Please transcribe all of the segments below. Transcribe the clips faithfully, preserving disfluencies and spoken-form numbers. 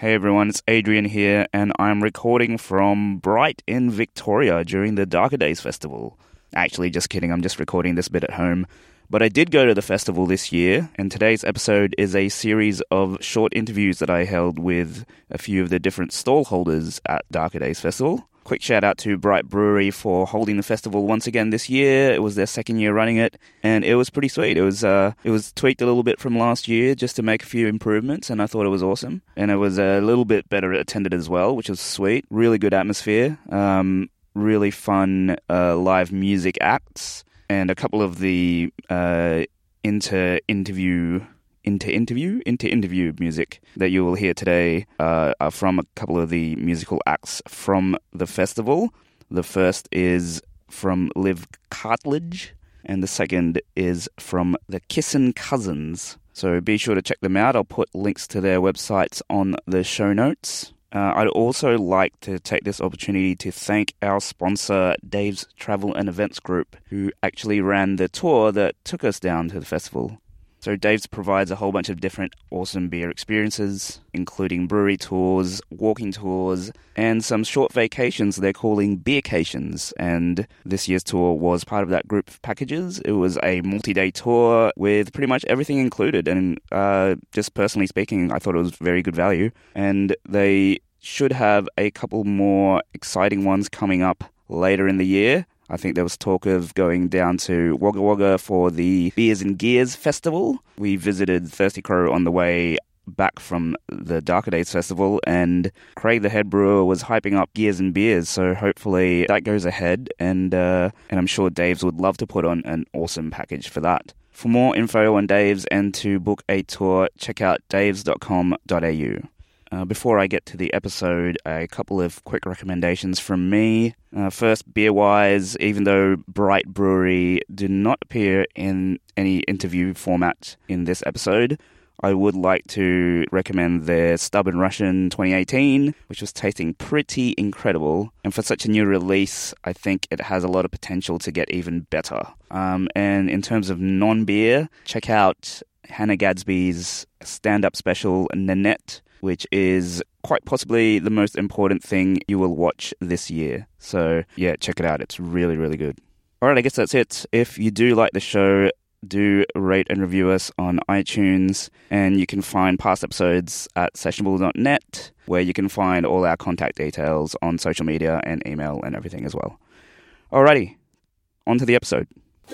Hey everyone, it's Adrian here, and I'm recording from Bright in Victoria during the Darker Days Festival. Actually, just kidding, I'm just recording this bit at home. But I did go to the festival this year, and today's episode is a series of short interviews that I held with a few of the different stall holders at Darker Days Festival. Quick shout out to Bright Brewery for holding the festival once again this year. It was their second year running it, and it was pretty sweet. It was uh, it was tweaked a little bit from last year just to make a few improvements, and I thought it was awesome. And it was a little bit better attended as well, which was sweet. Really good atmosphere, um, really fun uh, live music acts, and a couple of the uh, inter-interview... Inter-interview? Inter-interview music that you will hear today uh, are from a couple of the musical acts from the festival. The first is from Liv Cartledge, and the second is from the Kissin' Cousins. So be sure to check them out. I'll put links to their websites on the show notes. Uh, I'd also like to take this opportunity to thank our sponsor, Dave's Travel and Events Group, who actually ran the tour that took us down to the festival. So Dave's provides a whole bunch of different awesome beer experiences, including brewery tours, walking tours, and some short vacations they're calling beercations. And this year's tour was part of that group of packages. It was a multi-day tour with pretty much everything included. And uh, just personally speaking, I thought it was very good value. And they should have a couple more exciting ones coming up later in the year. I think there was talk of going down to Wagga Wagga for the Beers and Gears Festival. We visited Thirsty Crow on the way back from the Darker Days Festival, and Craig the head brewer was hyping up Gears and Beers, so hopefully that goes ahead, and uh, and I'm sure Dave's would love to put on an awesome package for that. For more info on Dave's and to book a tour, check out daves dot com dot a u. Uh, before I get to the episode, a couple of quick recommendations from me. Uh, first, beer-wise, even though Bright Brewery did not appear in any interview format in this episode, I would like to recommend their Stubborn Russian twenty eighteen, which was tasting pretty incredible. And for such a new release, I think it has a lot of potential to get even better. Um, and in terms of non-beer, check out Hannah Gadsby's stand-up special, Nanette, which is quite possibly the most important thing you will watch this year. So, yeah, check it out. It's really, really good. All right, I guess that's it. If you do like the show, do rate and review us on iTunes, and you can find past episodes at sessionable dot net, where you can find all our contact details on social media and email and everything as well. Alrighty, on to the episode.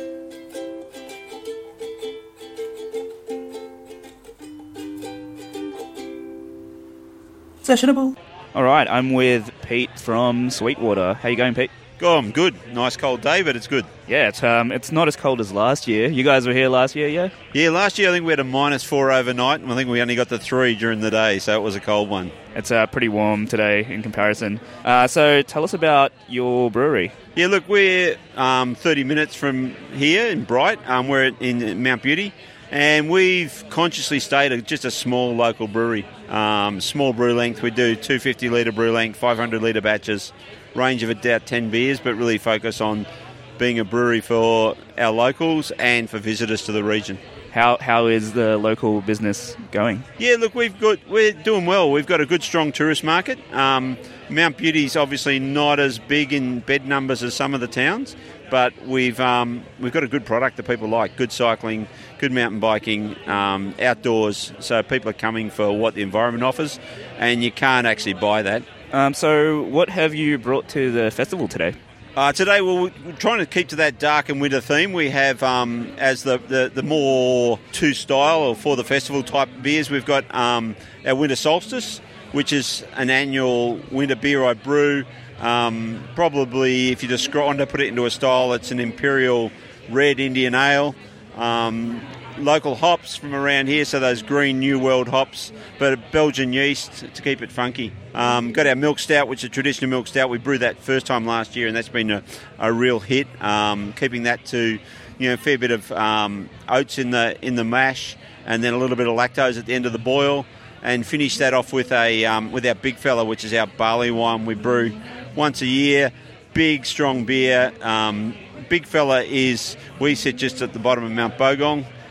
Sessionable. All right, I'm with Pete from Sweetwater. How you going, Pete? Oh, I'm good. Nice cold day, but it's good. Yeah, it's um, it's not as cold as last year. You guys were here last year, yeah? Yeah, last year I think we had a minus four overnight, and I think we only got the three during the day, so it was a cold one. It's uh, pretty warm today in comparison. Uh, so tell us about your brewery. Yeah, look, we're um, thirty minutes from here in Bright. Um, we're in Mount Beauty. And we've consciously stayed a, just a small local brewery. Um, small brew length. We do two hundred fifty litre brew length, five hundred litre batches, range of about ten beers, but really focus on being a brewery for our locals and for visitors to the region. How How is the local business going? Yeah, look, we've got we're doing well. We've got a good, strong tourist market. Um, Mount Beauty's obviously not as big in bed numbers as some of the towns, but we've um, we've got a good product that people like. Good cycling, good mountain biking, um, outdoors. So people are coming for what the environment offers, and you can't actually buy that. Um, so what have you brought to the festival today? Uh, today, well, we're trying to keep to that dark and winter theme. We have, um, as the, the, the more to style or for the festival type beers, we've got um, our Winter Solstice, which is an annual winter beer I brew. Um, probably, if you just want to put it into a style, it's an Imperial Red Indian Ale. Um, local hops from around here, so those green New World hops, but a Belgian yeast to keep it funky. Um, got our milk stout, which is a traditional milk stout. We brewed that first time last year, and that's been a, a real hit. Um, keeping that to, you know, a fair bit of um, oats in the in the mash, and then a little bit of lactose at the end of the boil, and finish that off with a um, with our Big Fella, which is our barley wine we brew once a year. Big, strong beer. Um, Big Fella is, we sit just at the bottom of Mount Bogong,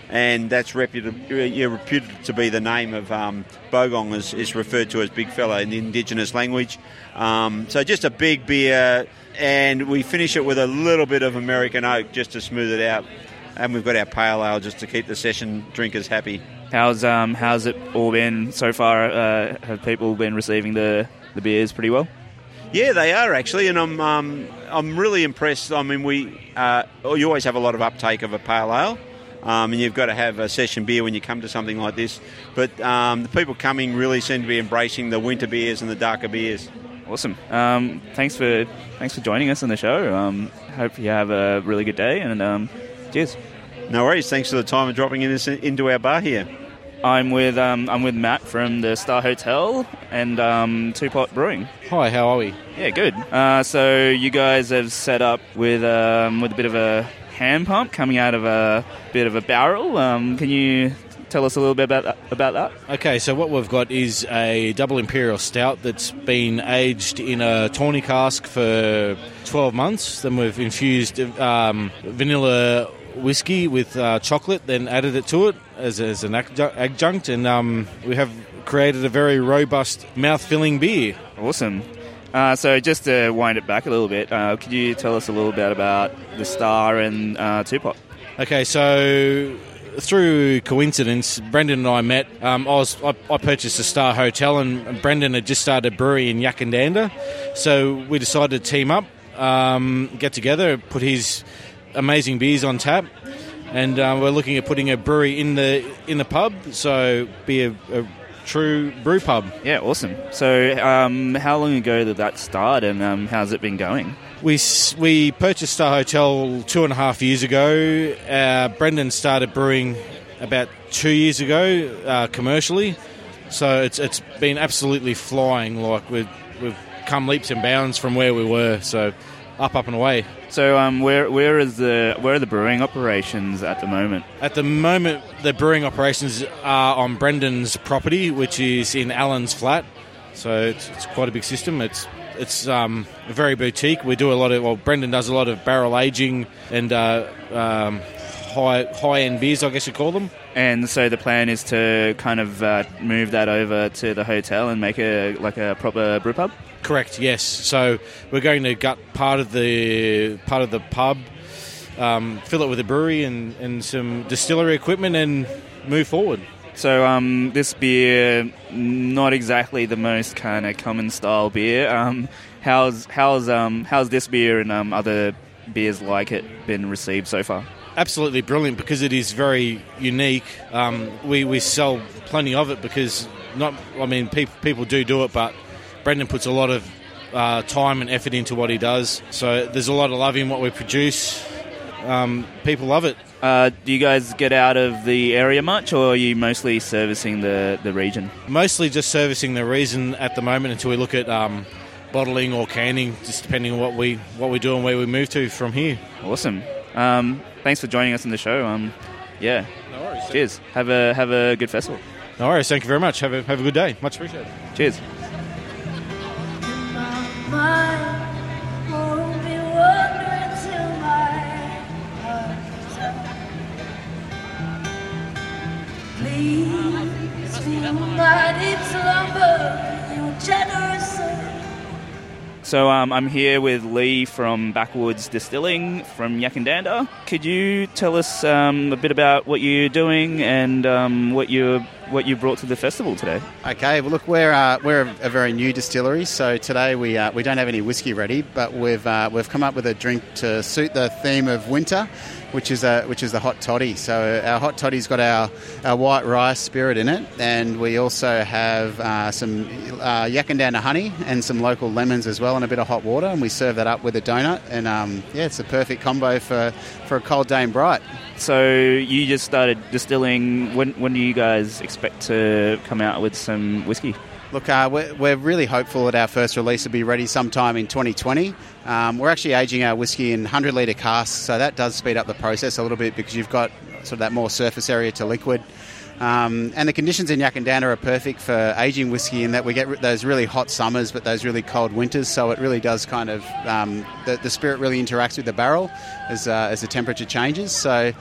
and that's reputed, yeah, reputed to be the name of um, Bogong, is, is referred to as Big Fella in the Indigenous language. Um, so just a big beer, and we finish it with a little bit of American oak just to smooth it out. And we've got our pale ale just to keep the session drinkers happy. How's um how's it all been so far? Uh, have people been receiving the, the beers pretty well? Yeah, they are actually, and I'm um, I'm really impressed. I mean, we uh, you always have a lot of uptake of a pale ale, um, and you've got to have a session beer when you come to something like this. But um, the people coming really seem to be embracing the winter beers and the darker beers. Awesome. Um, thanks for thanks for joining us on the show. Um, hope you have a really good day, and um, cheers. No worries. Thanks for the time and dropping in us into our bar here. I'm with um, I'm with Matt from the Star Hotel and um, Two Pot Brewing. Hi, how are we? Yeah, good. Uh, so you guys have set up with um, with a bit of a hand pump coming out of a bit of a barrel. Um, can you tell us a little bit about that, about that? Okay, so what we've got is a double imperial stout that's been aged in a tawny cask for twelve months. Then we've infused um, vanilla whiskey with uh, chocolate, then added it to it as, as an adjunct, and um, we have created a very robust, mouth-filling beer. Awesome. Uh, so just to wind it back a little bit, uh, could you tell us a little bit about the Star and uh, Two Pot? Okay, so through coincidence, Brendan and I met. Um, I was I, I purchased a Star Hotel, and Brendan had just started a brewery in Yakandanda, so we decided to team up, um, get together, put his amazing beers on tap, and uh, we're looking at putting a brewery in the in the pub, so be a, a true brew pub. Yeah, awesome. So um, how long ago did that start, and um, how's it been going? We we purchased Star Hotel two and a half years ago. Uh, Brendan started brewing about two years ago uh, commercially, so it's it's been absolutely flying. Like we've we've come leaps and bounds from where we were. So. Up, up and away. So, um, where where is the where are the brewing operations at the moment? At the moment, the brewing operations are on Brendan's property, which is in Allen's Flat. So it's, it's quite a big system. It's it's um, very boutique. We do a lot of well, Brendan does a lot of barrel aging and uh, um, high high end beers, I guess you call them. And so the plan is to kind of uh, move that over to the hotel and make a like a proper brew pub. Correct. Yes. So we're going to gut part of the part of the pub, um, fill it with a brewery and, and some distillery equipment, and move forward. So um, this beer, not exactly the most kind of common style beer. Um, how's how's um, how's this beer and um, other beers like it been received so far? Absolutely brilliant, because it is very unique. Um, we we sell plenty of it because not. I mean, people people do do it, but Brendan puts a lot of uh, time and effort into what he does. So there's a lot of love in what we produce. Um, people love it. Uh, do you guys get out of the area much, or are you mostly servicing the, the region? Mostly just servicing the region at the moment until we look at um, bottling or canning, just depending on what we what we do and where we move to from here. Awesome. Um, thanks for joining us on the show. Um, yeah. No worries. Cheers. Have a have a good festival. No worries. Thank you very much. Have a have a good day. Much appreciated. Cheers. So um, I'm here with Lee from Backwoods Distilling from Yakandanda. Could you tell us um, a bit about what you're doing and um, what you what you brought to the festival today? Okay, well look, we're uh, we're a very new distillery, so today we uh, we don't have any whiskey ready, but we've uh, we've come up with a drink to suit the theme of winter, which is a which is the hot toddy. So our hot toddy's got our, our white rice spirit in it, and we also have uh, some uh, Yakandanda honey and some local lemons as well, and a bit of hot water, and we serve that up with a donut, and um, yeah, it's a perfect combo for, for a cold day in Bright. So you just started distilling. When when do you guys expect to come out with some whiskey? Look, uh, we're, we're really hopeful that our first release will be ready sometime in twenty twenty. Um, we're actually aging our whiskey in one hundred litre casks, so that does speed up the process a little bit because you've got sort of that more surface area to liquid. Um, and the conditions in Yakandanda are perfect for aging whiskey in that we get those really hot summers but those really cold winters, so it really does kind of, um, the, the spirit really interacts with the barrel as, uh, as the temperature changes. So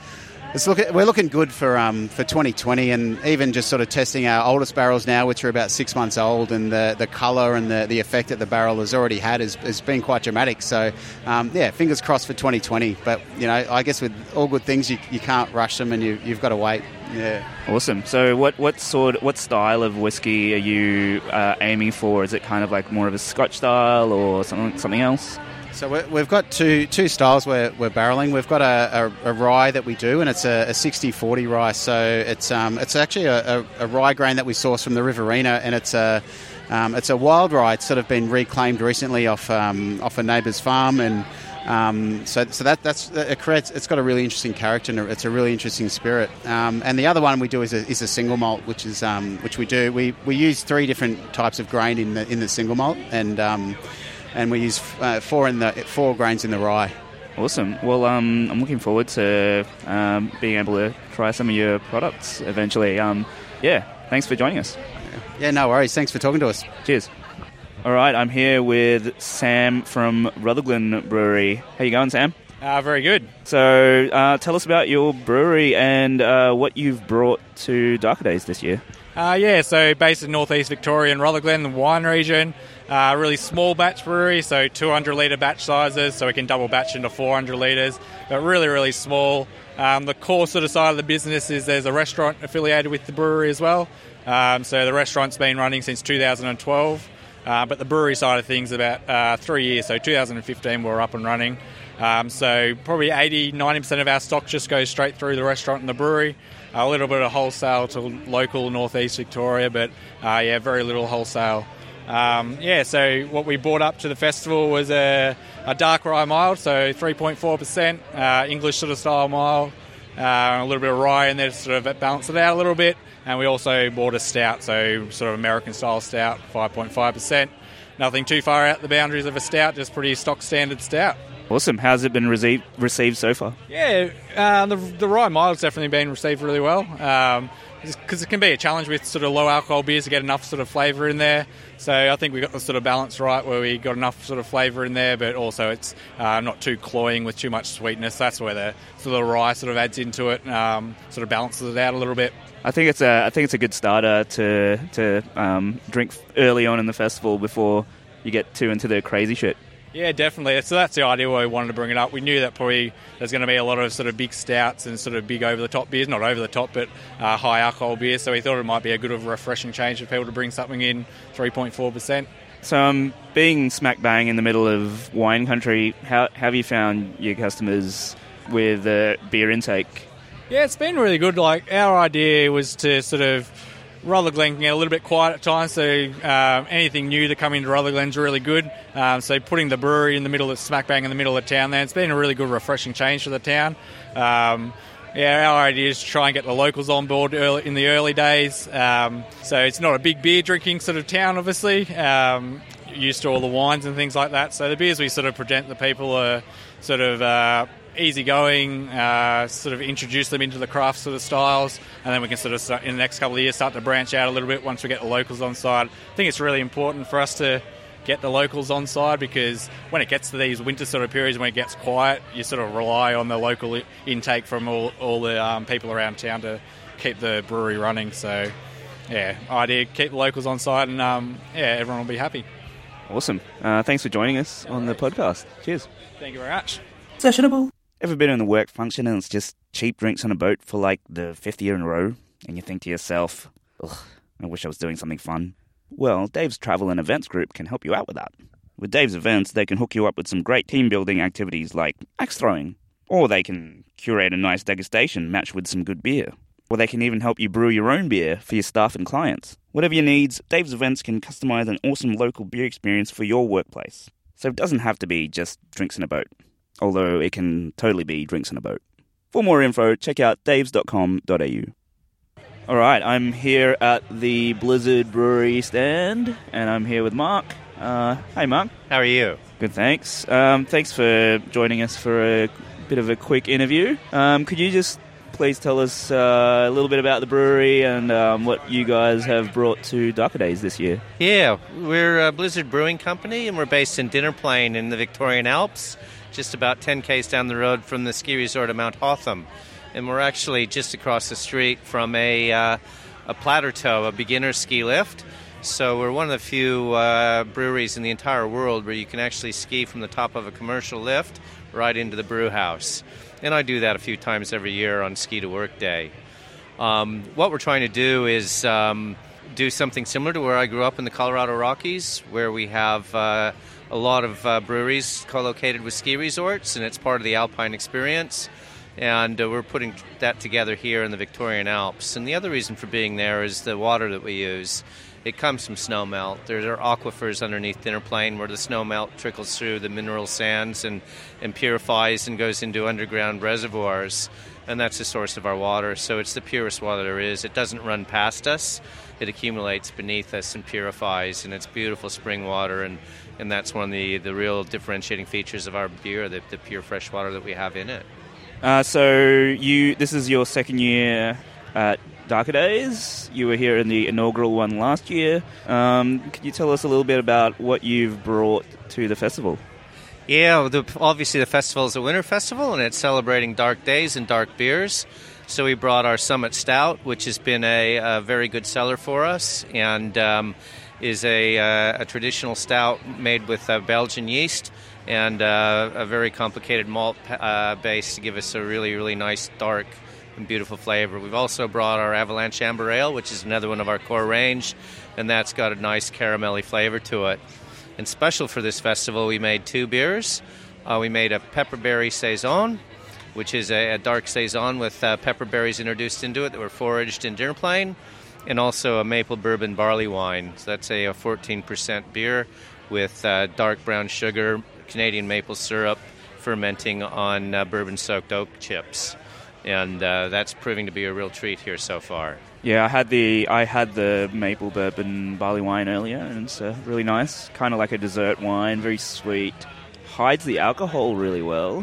It's look, we're looking good for um, for twenty twenty, and even just sort of testing our oldest barrels now, which are about six months old, and the, the colour and the, the effect that the barrel has already had has, has been quite dramatic. So, um, yeah, fingers crossed for twenty twenty. But, you know, I guess with all good things, you, you can't rush them, and you, you've got to wait. Yeah. Awesome. So what, what sort, what style of whiskey are you uh, aiming for? Is it kind of like more of a Scotch style or something, something else? So we're, we've got two two styles we're, we're barreling. We've got a, a, a rye that we do, and it's a, a sixty forty rye. So it's um it's actually a, a, a rye grain that we source from the Riverina, and it's a um, it's a wild rye. It's sort of been reclaimed recently off um, off a neighbour's farm, and um, so so that that's it creates. It's got a really interesting character, and it's a really interesting spirit. Um, and the other one we do is a, is a single malt, which is um, which we do. We we use three different types of grain in the in the single malt, and um, and we use uh, four in the four grains in the rye. Awesome. Well, um, I'm looking forward to um, being able to try some of your products eventually. Um, yeah, thanks for joining us. Yeah, no worries. Thanks for talking to us. Cheers. All right, I'm here with Sam from Rutherglen Brewery. How you going, Sam? Uh, very good. So uh, tell us about your brewery and uh, what you've brought to Darker Days this year. Uh, yeah, so based in northeast Victoria in Rutherglen, the wine region. Uh, really small batch brewery, so two hundred litre batch sizes, so we can double batch into four hundred litres, but really, really small. Um, the core sort of side of the business is there's a restaurant affiliated with the brewery as well. Um, so the restaurant's been running since two thousand twelve, uh, but the brewery side of things about uh, three years, so two thousand fifteen we were up and running. Um, so probably eighty, ninety percent of our stock just goes straight through the restaurant and the brewery. A little bit of wholesale to local northeast Victoria, but uh, yeah, very little wholesale. Um, yeah, so what we brought up to the festival was a, a dark rye mild, so three point four percent, uh, English sort of style mild, uh, a little bit of rye in there to sort of balance it out a little bit. And we also bought a stout, so sort of American style stout, five point five percent. Nothing too far out the boundaries of a stout, just pretty stock standard stout. Awesome. How's it been received received so far? Yeah, uh, the, the rye mild's definitely been received really well. Um, because it can be a challenge with sort of low alcohol beers to get enough sort of flavour in there. So I think we got the sort of balance right where we got enough sort of flavour in there, but also it's uh, not too cloying with too much sweetness. That's where the sort of rye sort of adds into it, um, sort of balances it out a little bit. I think it's a I think it's a good starter to to um, drink early on in the festival before you get too into the crazy shit. Yeah, definitely. So that's the idea why we wanted to bring it up. We knew that probably there's going to be a lot of sort of big stouts and sort of big over-the-top beers, not over-the-top, but uh, high alcohol beers. So we thought it might be a good, refreshing change for people to bring something in three point four percent. So um, being smack bang in the middle of wine country, how, how have you found your customers with uh, beer intake? Yeah, it's been really good. Like, our idea was to sort of Rutherglen can get a little bit quiet at times, so um, anything new to come into Rutherglen's really good. Um, so putting the brewery in the middle of smack bang in the middle of town there, it's been a really good, refreshing change for the town. Um, yeah, our idea is to try and get the locals on board early, in the early days. Um, so it's not a big beer drinking sort of town, obviously. Um, used to all the wines and things like that. So the beers we sort of present to people are sort of Uh, easygoing, uh, sort of introduce them into the craft sort of styles, and then we can sort of start, in the next couple of years start to branch out a little bit once we get the locals on side. I think it's really important for us to get the locals on side, because when it gets to these winter sort of periods when it gets quiet, you sort of rely on the local intake from all, all the um, people around town to keep the brewery running. So yeah, idea, keep the locals on side, and um, yeah, everyone will be happy. Awesome. Uh, thanks for joining us on the podcast. Cheers. Thank you very much. Sessionable. Ever been in a work function and it's just cheap drinks on a boat for like the fifth year in a row, and you think to yourself, ugh, I wish I was doing something fun? Well, Dave's Travel and Events Group can help you out with that. With Dave's Events, they can hook you up with some great team-building activities like axe throwing, or they can curate a nice degustation matched with some good beer, or they can even help you brew your own beer for your staff and clients. Whatever your needs, Dave's Events can customize an awesome local beer experience for your workplace. So it doesn't have to be just drinks in a boat, although it can totally be drinks in a boat. For more info, check out daves dot com dot a u. All right, I'm here at the Blizzard Brewery stand, and I'm here with Mark. Uh, hey, Mark. How are you? Good, thanks. Um, thanks for joining us for a bit of a quick interview. Um, could you just please tell us uh, a little bit about the brewery and um, what you guys have brought to Darker Days this year? Yeah, we're a Blizzard Brewing Company, and we're based in Dinnerplain in the Victorian Alps, just about ten kays down the road from the ski resort of Mount Hotham. and we're actually just across the street from a uh, a Plateau, a beginner ski lift. So we're one of the few uh, breweries in the entire world where you can actually ski from the top of a commercial lift right into the brew house. And I do that a few times every year on Ski to Work Day. Um, what we're trying to do is um, do something similar to where I grew up in the Colorado Rockies, where we have uh, a lot of uh, breweries co-located with ski resorts, and it's part of the Alpine experience. And uh, we're putting that together here in the Victorian Alps. And the other reason for being there is the water that we use. It comes from snowmelt. There are aquifers underneath Thinner Plain where the snowmelt trickles through the mineral sands and, and purifies and goes into underground reservoirs. And that's the source of our water. So it's the purest water there is. It doesn't run past us. It accumulates beneath us and purifies. And it's beautiful spring water. And, and that's one of the, the real differentiating features of our beer, the, the pure fresh water that we have in it. Uh, so you, this is your second year at Darker Days. You were here in the inaugural one last year. Um, could you tell us a little bit about what you've brought to the festival? Yeah, the, obviously the festival is a winter festival, and it's celebrating dark days and dark beers. So we brought our Summit Stout, which has been a, a very good seller for us, and um, is a, a, a traditional stout made with uh, Belgian yeast and uh, a very complicated malt uh, base to give us a really, really nice dark and beautiful flavor. We've also brought our Avalanche Amber Ale, which is another one of our core range, and that's got a nice caramelly flavor to it. And special for this festival, we made two beers. Uh, we made a Pepperberry Saison, which is a, a dark Saison with uh, pepper berries introduced into it that were foraged in Thinner Plain, and also a Maple Bourbon Barley Wine. So that's a, a fourteen percent beer with uh, dark brown sugar, Canadian maple syrup, fermenting on uh, bourbon-soaked oak chips. And uh, that's proving to be a real treat here so far. Yeah, I had the I had the maple bourbon barley wine earlier, and it's uh, really nice. Kind of like a dessert wine, very sweet. Hides the alcohol really well.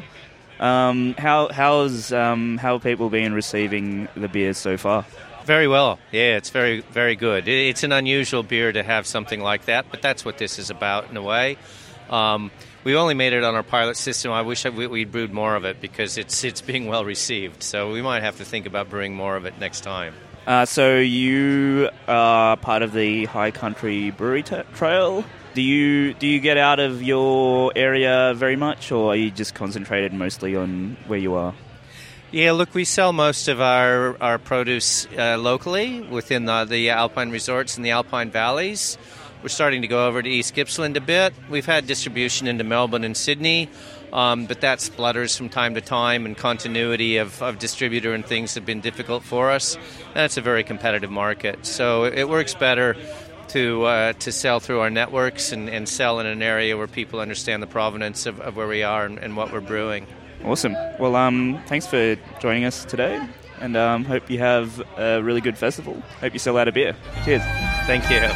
Um, how how's um, how have people been receiving the beers so far? Very well. Yeah, it's very very good. It's an unusual beer to have something like that, but that's what this is about in a way. Um, we only made it on our pilot system. I wish we, we'd brewed more of it because it's it's being well received. So we might have to think about brewing more of it next time. Uh, so you are part of the High Country Brewery t- Trail. Do you do you get out of your area very much, or are you just concentrated mostly on where you are? Yeah, look, we sell most of our, our produce uh, locally within the, the Alpine resorts and the Alpine valleys. We're starting to go over to East Gippsland a bit. We've had distribution into Melbourne and Sydney, um, but that splutters from time to time, and continuity of, of distributor and things have been difficult for us. And it's a very competitive market. So it works better to uh, to sell through our networks and, and sell in an area where people understand the provenance of, of where we are and, and what we're brewing. Awesome. Well, um, thanks for joining us today, and um, hope you have a really good festival. Hope you sell out a beer. Cheers. Thank you.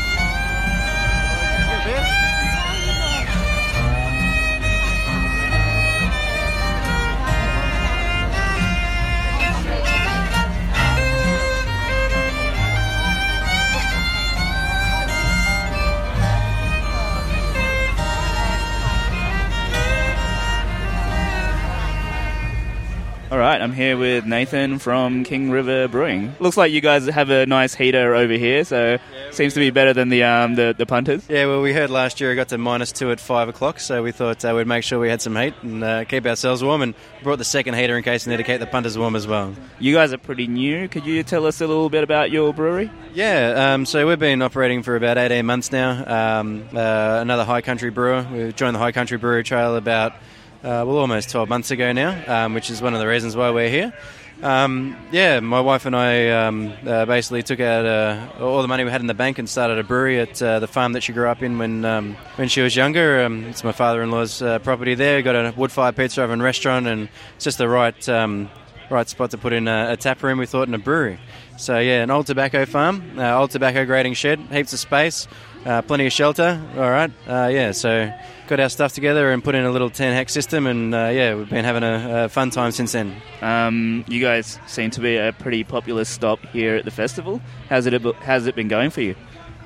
All right, I'm here with Nathan from King River Brewing. Looks like you guys have a nice heater over here, so yeah, seems to be better than the um the, the punters. Yeah, well, we heard last year it got to minus two at five o'clock, so we thought uh, we'd make sure we had some heat and uh, keep ourselves warm, and brought the second heater in case we need to keep the punters warm as well. You guys are pretty new. Could you tell us a little bit about your brewery? Yeah, um, so we've been operating for about eighteen months now. Um, uh, another High Country brewer. We joined the High Country Brewery Trail about Uh, well, almost twelve months ago now, um, which is one of the reasons why we're here. Um, yeah, my wife and I um, uh, basically took out uh, all the money we had in the bank and started a brewery at uh, the farm that she grew up in when um, when she was younger. Um, it's my father-in-law's uh, property there. Got a wood-fired pizza oven restaurant, and it's just the right um, right spot to put in a, a tap room, we thought, in a brewery. So yeah, an old tobacco farm, uh, old tobacco grading shed, heaps of space, uh, plenty of shelter. All right, uh, yeah, so got our stuff together and put in a little ten hex system, and uh, yeah, we've been having a, a fun time since then. Um, you guys seem to be a pretty popular stop here at the festival. How's it how's it been going for you?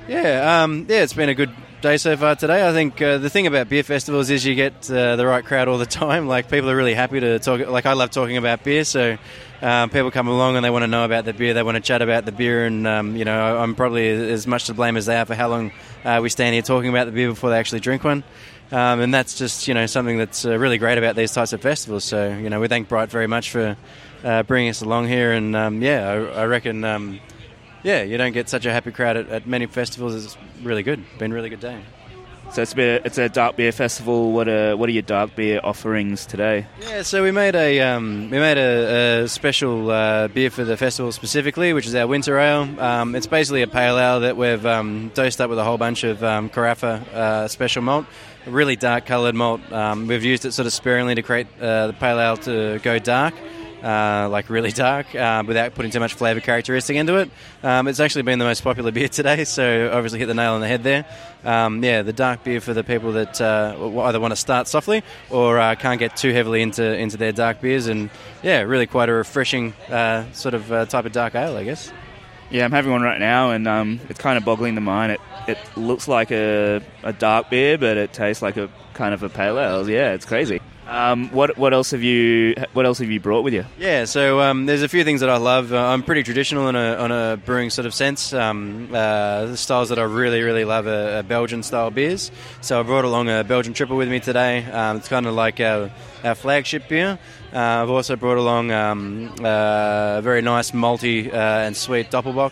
Yeah, um, yeah, it's been a good day so far today. I think uh, the thing about beer festivals is you get uh, the right crowd all the time. Like, people are really happy to talk. Like, I love talking about beer, so um, people come along and they want to know about the beer. They want to chat about the beer, and um, you know, I'm probably as much to blame as they are for how long uh, we stand here talking about the beer before they actually drink one. Um, and that's just, you know, something that's uh, really great about these types of festivals. So, you know, we thank Bright very much for uh, bringing us along here. And, um, yeah, I, I reckon, um, yeah, you don't get such a happy crowd at, at many festivals. It's really good. Been a really good day. So it's a, beer, it's a dark beer festival. What are what are your dark beer offerings today? Yeah, so we made a um, we made a, a special uh, beer for the festival specifically, which is our winter ale. Um, it's basically a pale ale that we've um, dosed up with a whole bunch of um, Carafa uh, special malt, a really dark coloured malt. Um, we've used it sort of sparingly to create uh, the pale ale to go dark. Uh, like really dark, uh, without putting too much flavour characteristic into it. Um, it's actually been the most popular beer today, so obviously hit the nail on the head there. Um, yeah, the dark beer for the people that uh, either want to start softly or uh, can't get too heavily into, into their dark beers, and yeah, really quite a refreshing uh, sort of uh, type of dark ale, I guess. Yeah, I'm having one right now, and um, it's kind of boggling the mind. It it looks like a, a dark beer, but it tastes like a kind of a pale ale. Yeah, it's crazy. Um, what what else have you what else have you brought with you? Yeah, so um, there's a few things that I love. Uh, I'm pretty traditional in a, on a brewing sort of sense. Um, uh, the styles that I really really love are, are Belgian style beers. So I brought along a Belgian triple with me today. Um, it's kind of like our, our flagship beer. Uh, I've also brought along um, uh, a very nice malty uh, and sweet Doppelbock.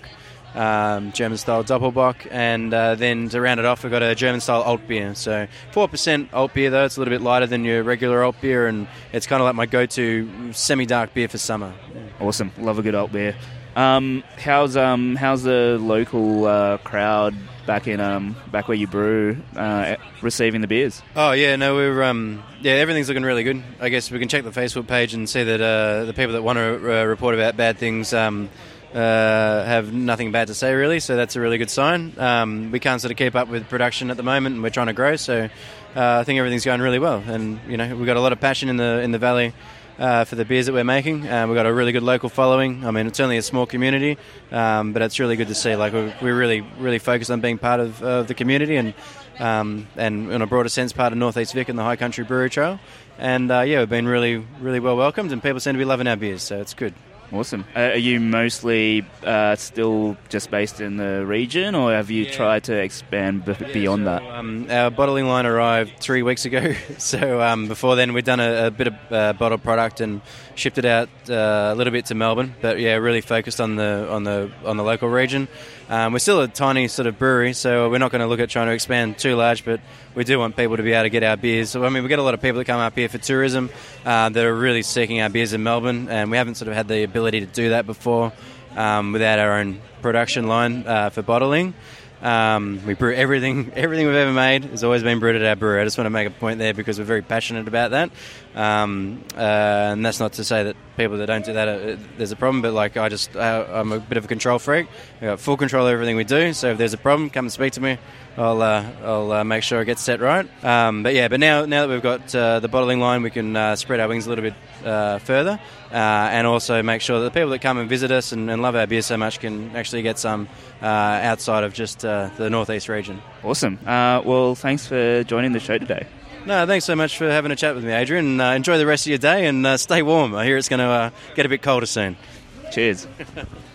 Um, German-style Doppelbock, and uh, then to round it off, we've got a German-style alt beer. So four percent alt beer, though. It's a little bit lighter than your regular alt beer, and it's kind of like my go-to semi-dark beer for summer. Yeah. Awesome. Love a good alt beer. Um, how's um how's the local uh, crowd back in um back where you brew uh, receiving the beers? Oh yeah, no, we're um yeah, everything's looking really good. I guess we can check the Facebook page and see that uh, the people that want to uh, report about bad things um. Uh, have nothing bad to say, really, so that's a really good sign. Um, we can't sort of keep up with production at the moment, and we're trying to grow, so uh, I think everything's going really well. And, you know, we've got a lot of passion in the in the valley uh, for the beers that we're making. Uh, we've got a really good local following. I mean, it's only a small community, um, but it's really good to see. Like, we're, we're really, really focused on being part of uh, the community and, um, and, in a broader sense, part of North East Vic and the High Country Brewery Trail. And, uh, yeah, we've been really, really well welcomed, and people seem to be loving our beers, so it's good. Awesome. Uh, are you mostly uh, still just based in the region, or have you yeah. tried to expand b- yeah, beyond so, that? Um, our bottling line arrived three weeks ago, so um, before then we'd done a, a bit of uh, bottled product and shipped it out uh, a little bit to Melbourne. But yeah, really focused on the on the on the local region. Um, we're still a tiny sort of brewery, so we're not going to look at trying to expand too large, but we do want people to be able to get our beers. So, I mean, we get a lot of people that come up here for tourism uh, that are really seeking our beers in Melbourne, and we haven't sort of had the ability to do that before um, without our own production line uh, for bottling. Um, we brew everything. Everything we've ever made has always been brewed at our brewery. I just want to make a point there because we're very passionate about that. Um, uh, and that's not to say that people that don't do that, uh, there's a problem. But like, I just, uh, I'm a bit of a control freak. We've got full control of everything we do. So if there's a problem, come and speak to me. I'll uh, I'll uh, make sure it gets set right. Um, but yeah, but now now that we've got uh, the bottling line, we can uh, spread our wings a little bit uh, further, uh, and also make sure that the people that come and visit us and, and love our beer so much can actually get some uh, outside of just uh, the northeast region. Awesome. Uh, well, thanks for joining the show today. No, thanks so much for having a chat with me, Adrian. Uh, enjoy the rest of your day and uh, stay warm. I hear it's going to uh, get a bit colder soon. Cheers.